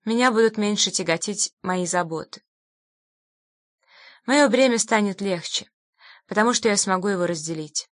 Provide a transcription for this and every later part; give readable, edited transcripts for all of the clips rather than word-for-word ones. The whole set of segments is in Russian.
меня будут меньше тяготить мои заботы. Мое бремя станет легче, потому что я смогу его разделить.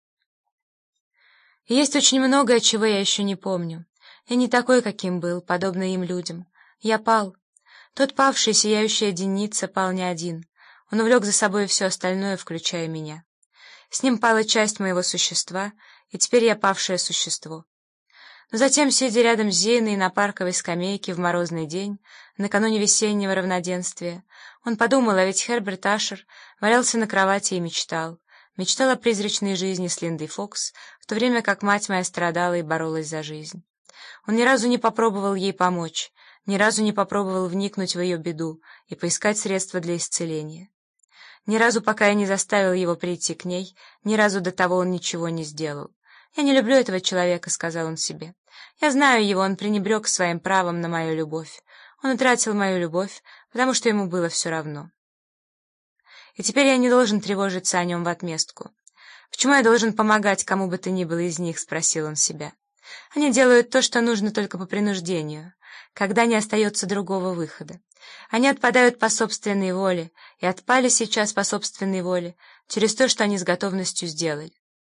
И есть очень многое, чего я еще не помню. Я не такой, каким был, подобно им людям. Я пал. Тот павший, сияющая денница, пал не один. Он увлек за собой все остальное, включая меня. С ним пала часть моего существа, и теперь я павшее существо. Но затем, сидя рядом с Зиной на парковой скамейке в морозный день, накануне весеннего равноденствия, он подумал, а ведь Херберт Ашер валялся на кровати и мечтал. Мечтал о призрачной жизни с Линдой Фокс, в то время как мать моя страдала и боролась за жизнь. Он ни разу не попробовал ей помочь, ни разу не попробовал вникнуть в ее беду и поискать средства для исцеления. Ни разу, пока я не заставил его прийти к ней, ни разу до того он ничего не сделал. «Я не люблю этого человека», — сказал он себе. «Я знаю его, он пренебрег своим правом на мою любовь. Он утратил мою любовь, потому что ему было все равно. И теперь я не должен тревожиться о нем в отместку. Почему я должен помогать кому бы то ни было из них?» — спросил он себя. «Они делают то, что нужно только по принуждению, когда не остается другого выхода. Они отпадают по собственной воле, и отпали сейчас по собственной воле через то, что они с готовностью сделали.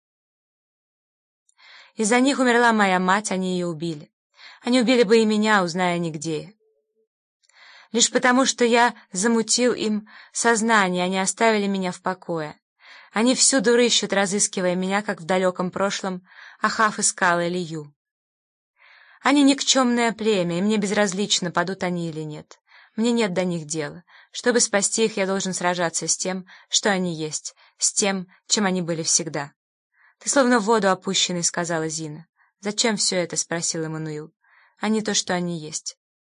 Из-за них умерла моя мать, они ее убили. Они убили бы и меня, узная они где я. Лишь потому, что я замутил им сознание, они оставили меня в покое. Они всюду рыщут, разыскивая меня, как в далеком прошлом Ахав искал Илью. Они никчемное племя, и мне безразлично, падут они или нет. Мне нет до них дела. Чтобы спасти их, я должен сражаться с тем, что они есть, с тем, чем они были всегда. «Ты словно в воду опущенный», — сказала Зина. «Зачем все это?» — спросил Эммануил. «А не то, что они есть».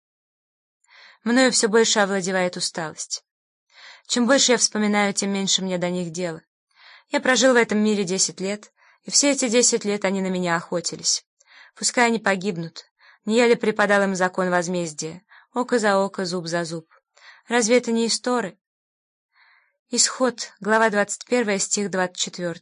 Мною все больше овладевает усталость. Чем больше я вспоминаю, тем меньше мне до них дела. Я прожил в этом мире 10 лет, и все эти 10 лет они на меня охотились. Пускай они погибнут. Не я ли преподал им закон возмездия? Око за око, зуб за зуб. Разве это не история? Исход, глава 21, стих 24.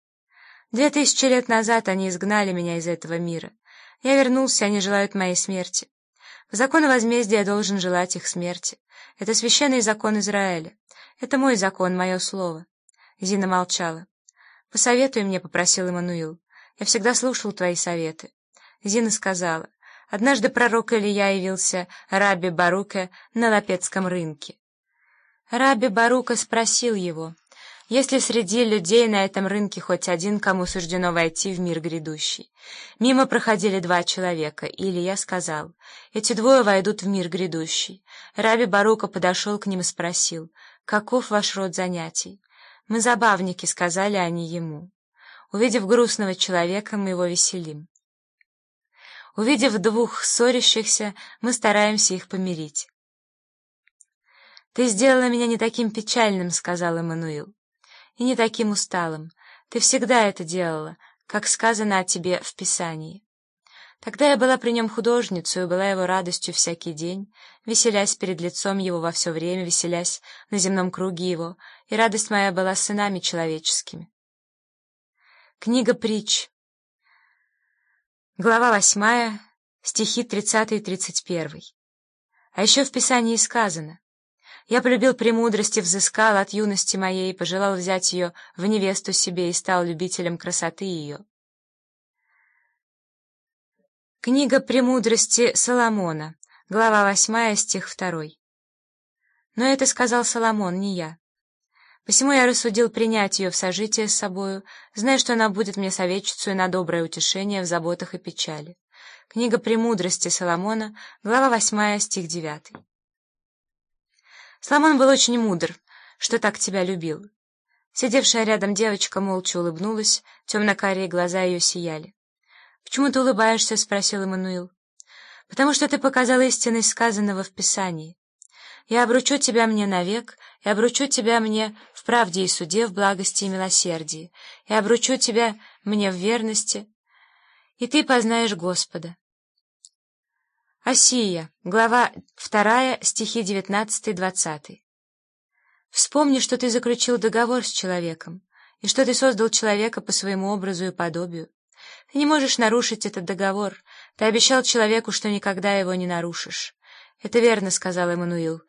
2000 лет назад они изгнали меня из этого мира. Я вернулся, они желают моей смерти. По закону возмездия я должен желать их смерти. Это священный закон Израиля. Это мой закон, мое слово. Зина молчала. «Посоветуй мне», — попросил Эммануил. «Я всегда слушал твои советы». Зина сказала. Однажды пророк Илия явился Рабби Баруке на Лапецком рынке. Рабби Барука спросил его: «Есть ли среди людей на этом рынке хоть один, кому суждено войти в мир грядущий?» Мимо проходили 2 человека, и Илия сказал: «Эти 2 войдут в мир грядущий». Рабби Барука подошел к ним и спросил: «Каков ваш род занятий?» «Мы забавники», — сказали они ему. «Увидев грустного человека, мы его веселим. Увидев 2 ссорящихся, мы стараемся их помирить». «Ты сделала меня не таким печальным», — сказал Эммануил, — «и не таким усталым. Ты всегда это делала, как сказано о тебе в Писании». Тогда я была при нем художницей и была его радостью всякий день, веселясь перед лицом его во все время, веселясь на земном круге его, и радость моя была с сынами человеческими. Книга притч, глава 8, стихи 30 и 31. А еще в Писании сказано: «Я полюбил премудрость и взыскал от юности моей, пожелал взять ее в невесту себе и стал любителем красоты ее». Книга «Премудрости» Соломона, глава 8, стих 2. Но это сказал Соломон, не я. Посему я рассудил принять ее в сожитие с собою, зная, что она будет мне советчицей на доброе утешение в заботах и печали. Книга «Премудрости» Соломона, глава 8, стих 9. Соломон был очень мудр, что так тебя любил. Сидевшая рядом девочка молча улыбнулась, темно-карие глаза ее сияли. «Почему ты улыбаешься?» — спросил Эммануил. «Потому что ты показал истинность сказанного в Писании. Я обручу тебя мне навек, и обручу тебя мне в правде и суде, в благости и милосердии, и обручу тебя мне в верности, и ты познаешь Господа». Осия, глава 2, стихи 19-20. «Вспомни, что ты заключил договор с человеком, и что ты создал человека по своему образу и подобию. Ты не можешь нарушить этот договор, ты обещал человеку, что никогда его не нарушишь. «Это верно», — сказал Эммануил.